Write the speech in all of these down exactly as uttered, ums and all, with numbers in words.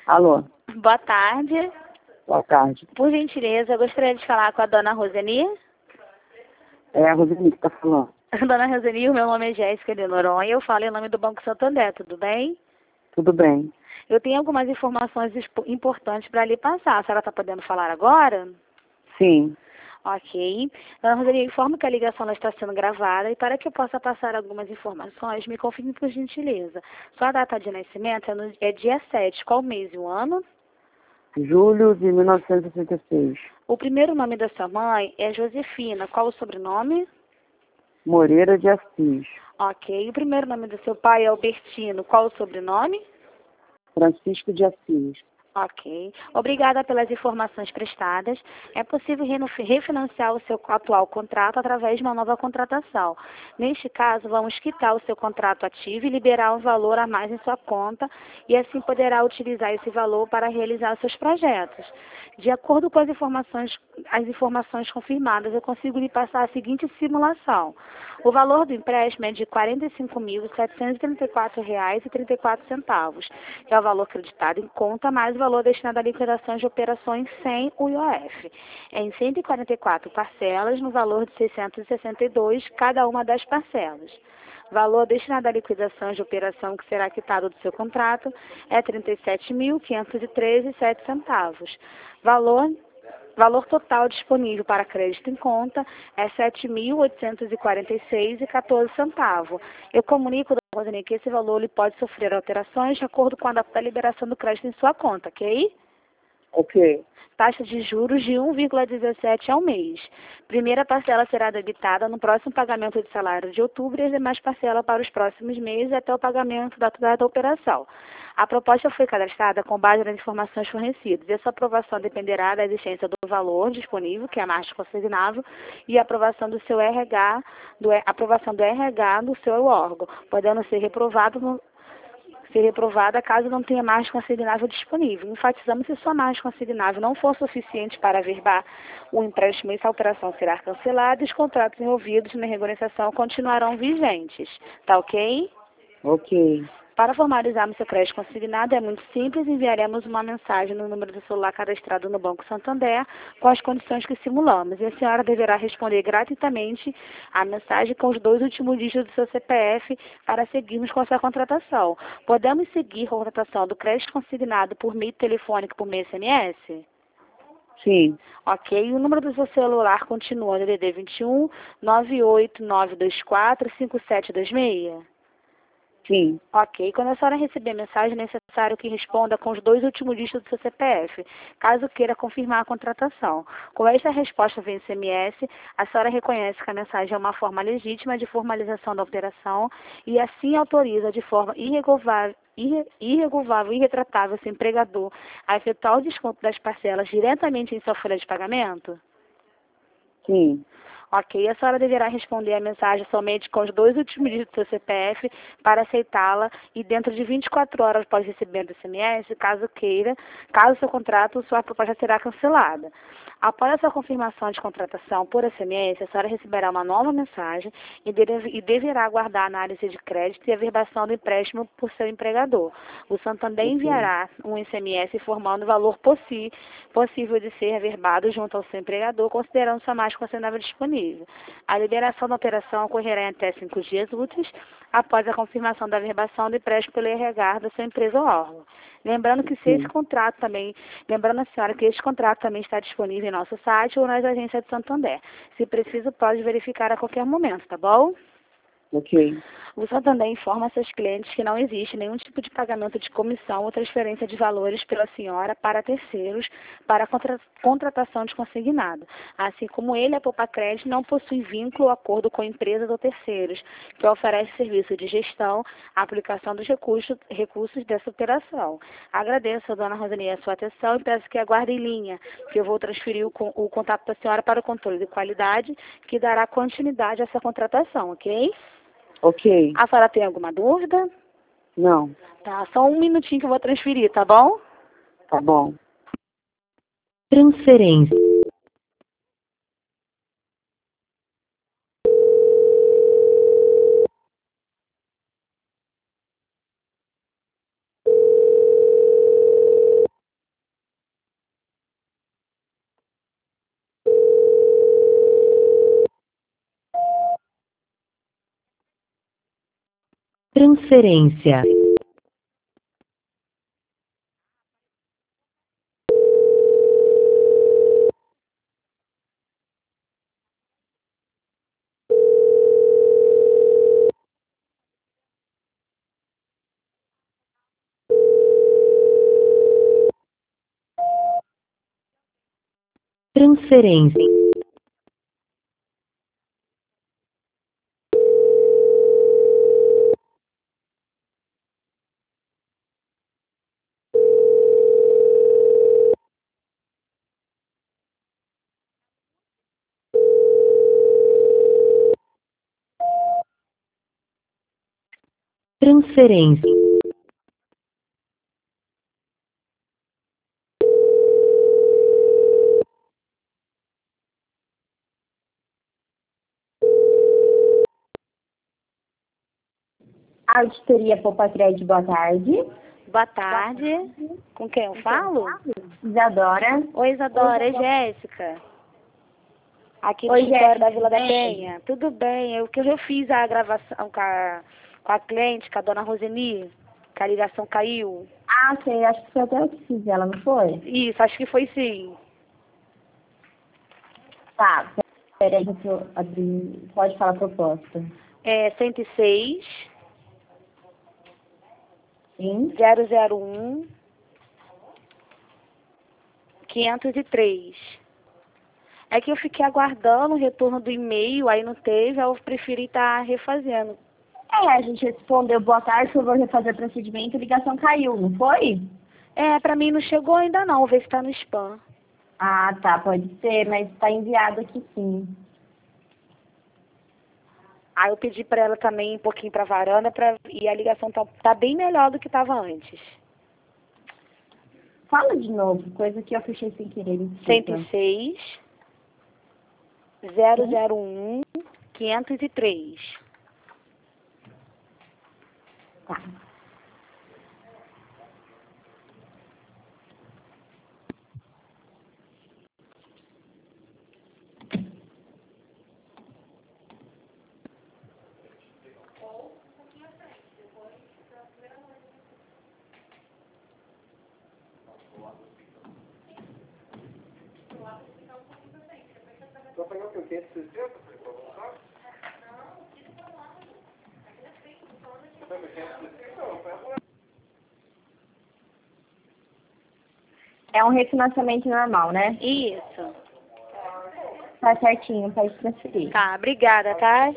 Alô, Boa tarde. boa tarde. Por gentileza, eu gostaria de falar com a dona Roseni. É a Roseli que está falando. Dona Roseni, o meu nome é Jéssica de Noronha e eu falo em nome do Banco Santander, tudo bem? Tudo bem? Eu tenho algumas informações expo- importantes para lhe passar. A senhora está podendo falar agora? Sim. Ok. Dona Roseli, eu informo que a ligação ela está sendo gravada e para que eu possa passar algumas informações, me confirme por gentileza. Sua data de nascimento é, no, é dia sete. Qual mês e o ano? Julho de mil novecentos e sessenta e seis. O primeiro nome da sua mãe é Josefina. Qual o sobrenome? Moreira de Assis. Ok. O primeiro nome do seu pai é Albertino. Qual o sobrenome? Francisco de Assis. Ok. Obrigada pelas informações prestadas. É possível reno- refinanciar o seu atual contrato através de uma nova contratação. Neste caso, vamos quitar o seu contrato ativo e liberar um valor a mais em sua conta e assim poderá utilizar esse valor para realizar seus projetos. De acordo com as informações, as informações confirmadas, eu consigo lhe passar a seguinte simulação. O valor do empréstimo é de quarenta e cinco mil, setecentos e trinta e quatro reais e trinta e quatro centavos, que é o valor acreditado em conta, mais o valor destinado à liquidação de operações sem o I O F. É em cento e quarenta e quatro parcelas, no valor de seiscentos e sessenta e dois cada uma das parcelas. Valor destinado à liquidação de operação que será quitado do seu contrato é trinta e sete mil, quinhentos e treze reais e sete centavos. Valor Valor total disponível para crédito em conta é sete mil oitocentos e quarenta e seis reais e quatorze centavos. Eu comunico, dona Rosane, que esse valor ele pode sofrer alterações de acordo com a data da liberação do crédito em sua conta, ok? Ok. Taxa de juros de um vírgula dezessete ao mês. Primeira parcela será debitada no próximo pagamento de salário de outubro e as demais parcelas para os próximos meses até o pagamento da data da operação. A proposta foi cadastrada com base nas informações fornecidas e essa aprovação dependerá da existência do valor disponível, que é a margem consignável, e a aprovação do seu R H, do, aprovação do R H do seu órgão, podendo ser reprovado no ser reprovada caso não tenha margem consignável disponível. Enfatizamos se sua margem consignável não for suficiente para averbar o empréstimo, essa operação será cancelada e os contratos envolvidos na renegociação continuarão vigentes. Tá ok? Ok. Para formalizarmos seu crédito consignado é muito simples, enviaremos uma mensagem no número do celular cadastrado no Banco Santander com as condições que simulamos. E a senhora deverá responder gratuitamente a mensagem com os dois últimos dígitos do seu C P F para seguirmos com a sua contratação. Podemos seguir a contratação do crédito consignado por meio telefônico por meio S M S? Sim. Ok, o número do seu celular continua no D D vinte e um, nove oito nove dois quatro, cinco sete dois seis? Sim. Ok. Quando a senhora receber a mensagem, é necessário que responda com os dois últimos dígitos do seu C P F, caso queira confirmar a contratação. Com esta resposta via S M S, a senhora reconhece que a mensagem é uma forma legítima de formalização da operação e assim autoriza de forma irrevogável irrevogável e irretratável seu empregador a efetuar o desconto das parcelas diretamente em sua folha de pagamento? Sim. Ok, a senhora deverá responder a mensagem somente com os dois últimos dígitos do seu C P F para aceitá-la e dentro de vinte e quatro horas após receber o S M S, caso queira, caso seu contrato, sua proposta será cancelada. Após essa confirmação de contratação por S M S, a senhora receberá uma nova mensagem e, deve, e deverá aguardar a análise de crédito e a verbação do empréstimo por seu empregador. O Santander Ok. enviará um S M S informando o valor possi possível de ser averbado junto ao seu empregador, considerando sua margem consignável disponível. A liberação da operação ocorrerá em até cinco dias úteis após a confirmação da verbação do empréstimo pelo R H da sua empresa ou órgão. Lembrando que se esse Sim. contrato também, lembrando a senhora que este contrato também está disponível em nosso site ou nas agências de Santander. Se preciso, pode verificar a qualquer momento, tá bom? Ok. O Santander informa seus clientes que não existe nenhum tipo de pagamento de comissão ou transferência de valores pela senhora para terceiros para a contra contratação de consignado. Assim como ele, a Poupa Crédito não possui vínculo ou acordo com empresas ou terceiros que oferece serviço de gestão, aplicação dos recursos, recursos dessa operação. Agradeço, dona Rosani, a sua atenção e peço que aguarde em linha, que eu vou transferir o, o contato da senhora para o controle de qualidade, que dará continuidade a essa contratação, ok? Ok. A senhora tem alguma dúvida? Não. Tá, só um minutinho que eu vou transferir, tá bom? Tá bom. Transferência. Transferência. Transferência. Transferência. Auditoria Popacred, boa tarde. Boa tarde. Com quem eu falo? Isadora. Oi, Isadora. É Jéssica. Aqui no Oi, escritório Jéssica, da Vila da tudo bem? Penha. Tudo bem. Eu que eu já fiz a gravação com a, com a cliente, com a dona Roseni, que a ligação caiu. Ah, sei, acho que foi até eu que fiz ela, não foi? Isso, acho que foi sim. Tá, peraí, deixa eu abrir. Pode falar a proposta. É cento e seis, Sim? zero zero um, quinhentos e três. É que eu fiquei aguardando o retorno do e-mail, aí não teve, aí eu preferi estar refazendo. É, a gente respondeu boa tarde, por favor, refazer procedimento, a ligação caiu, não foi? É, pra mim não chegou ainda não, vou ver se tá no spam. Ah, tá, pode ser, mas está enviado aqui sim. Aí eu pedi pra ela também um pouquinho pra varanda pra, e a ligação tá, tá bem melhor do que tava antes. Fala de novo, coisa que eu fechei sem querer, cento desculpa. e seis, zero zero um, quinhentos e três. Tá. É um refinanciamento normal, né? Isso. Tá certinho, pode transferir. Tá, obrigada, tá?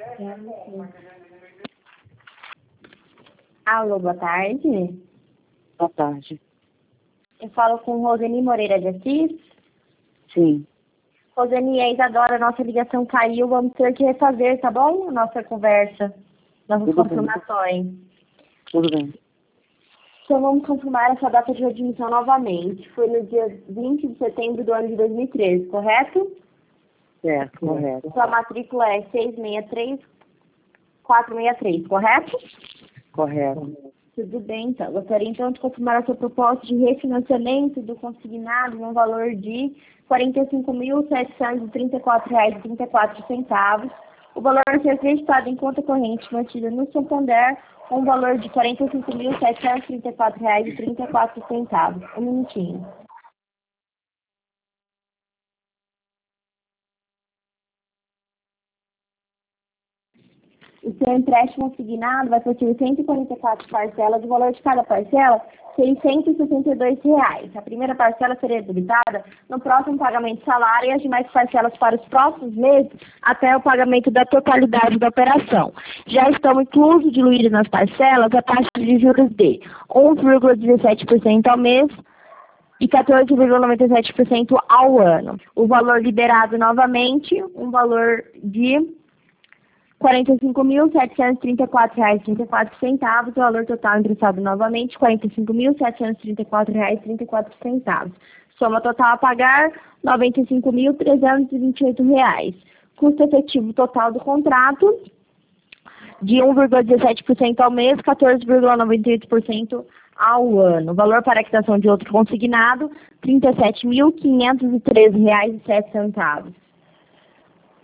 Alô, boa tarde. Boa tarde. Eu falo com Roseni Moreira de Assis. Sim, Roseni e a Isadora, nossa ligação caiu, vamos ter que refazer, tá bom? Nossa conversa, nossas Tudo bem. confirmações. tudo bem. Então vamos confirmar essa data de admissão novamente. Foi no dia vinte de setembro do ano de dois mil e treze, correto? Certo, correto. Sua matrícula é seis seis três quatro seis três, correto? Correto. Tudo bem, então. Gostaria então de confirmar a sua proposta de refinanciamento do consignado no valor de quarenta e cinco mil setecentos e trinta e quatro reais e trinta e quatro centavos. O valor a ser acreditado em conta corrente mantida no Santander, um valor de quarenta e cinco mil setecentos e trinta e quatro reais e trinta e quatro centavos. Um minutinho. O seu empréstimo consignado vai possuir cento e quarenta e quatro parcelas, o valor de cada parcela seiscentos e sessenta e dois reais. A primeira parcela será debitada no próximo pagamento de salário e as demais parcelas para os próximos meses até o pagamento da totalidade da operação. Já estão inclusos diluídos nas parcelas a taxa de juros de um vírgula dezessete por cento ao mês e quatorze vírgula noventa e sete por cento ao ano. O valor liberado novamente, um valor de quarenta e cinco mil setecentos e trinta e quatro reais e trinta e quatro centavos, o valor total emprestado novamente, quarenta e cinco mil setecentos e trinta e quatro reais e trinta e quatro centavos. Soma total a pagar, noventa e cinco mil trezentos e vinte e oito reais. Custo efetivo total do contrato, de um vírgula dezessete por cento ao mês, quatorze vírgula noventa e oito por cento ao ano. Valor para a quitação de outro consignado, trinta e sete mil quinhentos e treze reais e sete centavos.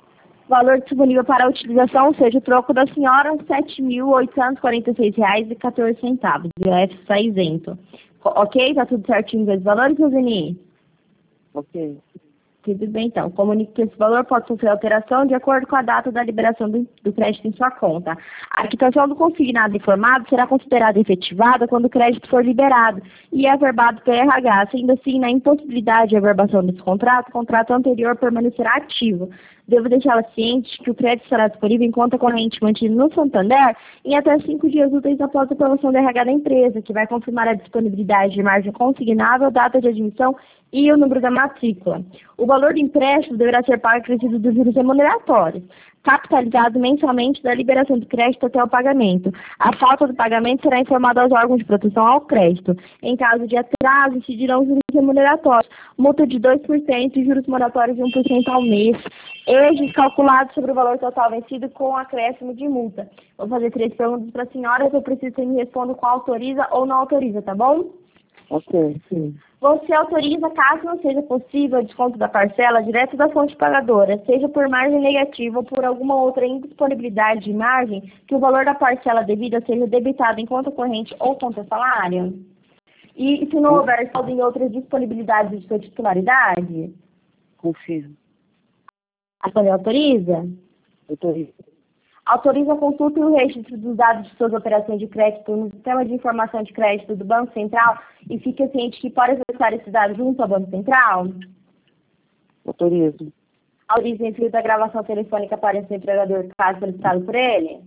Valor disponível para a utilização, ou seja, o troco da senhora, sete mil oitocentos e quarenta e seis reais e quatorze centavos. O I F está isento. Ok? Tá tudo certinho com os valores, Roseni? Ok. Tudo bem, então. Comunique que esse valor pode sofrer alteração de acordo com a data da liberação do, do crédito em sua conta. A quitação do consignado informado será considerada efetivada quando o crédito for liberado e é averbado pelo R H. Sendo assim, na impossibilidade de averbação desse contrato, o contrato anterior permanecerá ativo. Devo deixá-la ciente que o crédito estará disponível em conta corrente mantida no Santander em até cinco dias úteis após a aprovação do R H da empresa, que vai confirmar a disponibilidade de margem consignável, data de admissão e o número da matrícula. O valor do empréstimo deverá ser pago acrescido dos juros remuneratórios, capitalizado mensalmente da liberação do crédito até o pagamento. A falta do pagamento será informada aos órgãos de proteção ao crédito. Em caso de atraso, incidirão os juros remuneratórios, multa de dois por cento e juros moratórios de um por cento ao mês, eles calculados sobre o valor total vencido com acréscimo de multa. Vou fazer três perguntas para a senhora, eu preciso que você me responda com autoriza ou não autoriza, tá bom? Ok, sim. Você autoriza, caso não seja possível, o desconto da parcela direto da fonte pagadora, seja por margem negativa ou por alguma outra indisponibilidade de margem, que o valor da parcela devida seja debitado em conta corrente ou conta salário? E se não houver saldo em outras disponibilidades de sua titularidade? Confirmo. A senhora autoriza? Autorizo. Autoriza a consulta e o registro dos dados de suas operações de crédito no Sistema de Informação de Crédito do Banco Central e fica ciente que pode acessar esses dados junto ao Banco Central? Autorizo. Autoriza o envio da gravação telefônica para esse empregador, caso solicitado por ele?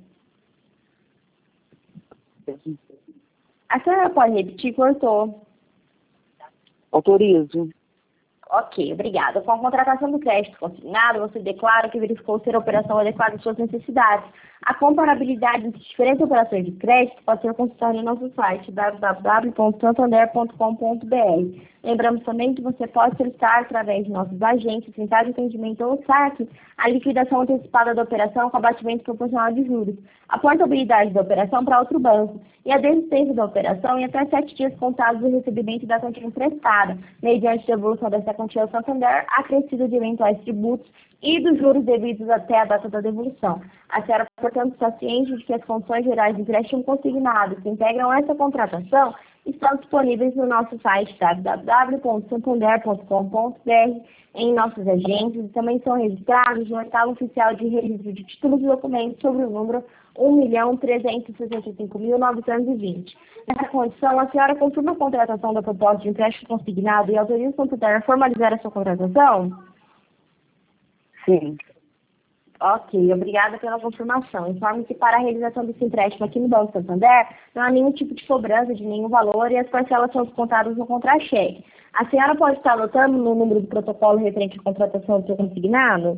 A senhora pode repetir, cortou. Autorizo. Ok, obrigada. Com a contratação do crédito consignado, você declara que verificou ser a operação adequada às suas necessidades. A comparabilidade entre diferentes operações de crédito pode ser consultada no nosso site w w w ponto santander ponto com ponto b r. Lembramos também que você pode solicitar, através de nossos agentes, centrais de atendimento ou saque, a liquidação antecipada da operação com abatimento proporcional de juros, a portabilidade da operação para outro banco e a desistência da operação em até sete dias contados do recebimento da quantia emprestada, mediante devolução dessa quantia ao Santander, acrescida de eventuais tributos e dos juros devidos até a data da devolução. A senhora, portanto, está ciente de que as condições gerais de empréstimo consignado que integram essa contratação estão disponíveis no nosso site w w w ponto santander ponto com ponto b r, em nossos agentes, e também são registrados no portal oficial de registro de títulos e documentos sobre o número um milhão trezentos e sessenta e cinco mil novecentos e vinte. Nessa condição, a senhora confirma a contratação da proposta de empréstimo consignado e autoriza o Santander a formalizar a sua contratação? Sim. Ok, obrigada pela confirmação. Informe que para a realização desse empréstimo aqui no Banco Santander, não há nenhum tipo de cobrança de nenhum valor e as parcelas são descontadas no contra-cheque. A senhora pode estar anotando no número do protocolo referente à contratação do seu consignado?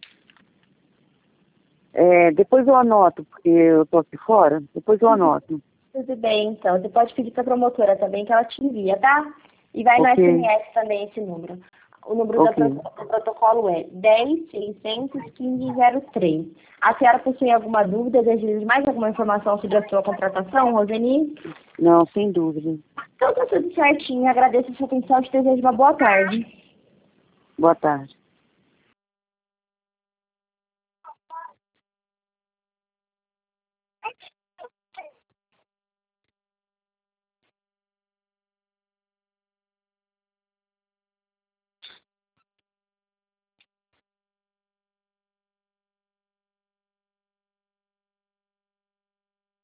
É, depois eu anoto, porque eu tô aqui fora. Depois eu anoto. Tudo bem, então. Você pode pedir para a promotora também que ela te envia, tá? E vai no Ok. S M S também esse número. O número Ok. da pro- do protocolo é dez seiscentos quinze zero três. A senhora possui alguma dúvida, deseja de mais alguma informação sobre a sua contratação, Roseni? Não, sem dúvida. Então tá tudo certinho. Agradeço a sua atenção e te desejo uma boa tarde. Boa tarde.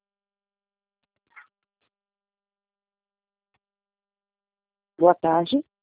Boa tarde.